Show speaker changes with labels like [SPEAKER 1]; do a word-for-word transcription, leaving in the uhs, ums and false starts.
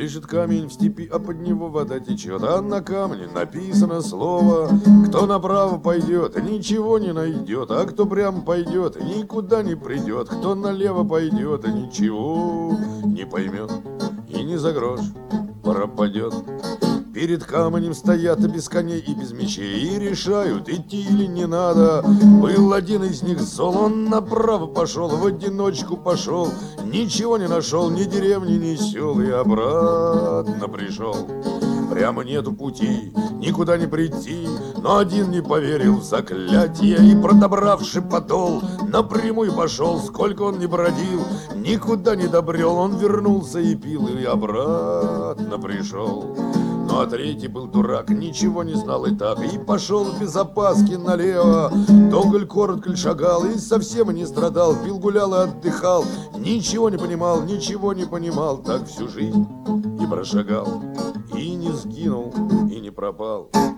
[SPEAKER 1] Лежит камень в степи, а под него вода течет, а на камне написано слово. Кто направо пойдет, ничего не найдет, а кто прямо пойдет, никуда не придет. Кто налево пойдет, ничего не поймет и ни за грош пропадет. Перед камнем стоят без коней и без мечей и решают, идти или не надо. Был один из них зол, он направо пошел, в одиночку пошел, ничего не нашел, ни деревни, ни сел, и обратно пришел. Прямо нету пути, никуда не прийти, но один не поверил в заклятие и, продобравши подол, напрямую пошел. Сколько он не бродил, никуда не добрел, он вернулся и пил, и обратно пришел. Ну а третий был дурак, ничего не знал и так, и пошел без опаски налево. Долго ль, коротко ль шагал, и совсем не страдал, пил, гулял и отдыхал, ничего не понимал, ничего не понимал, так всю жизнь и прошагал, и не сгинул, и не пропал.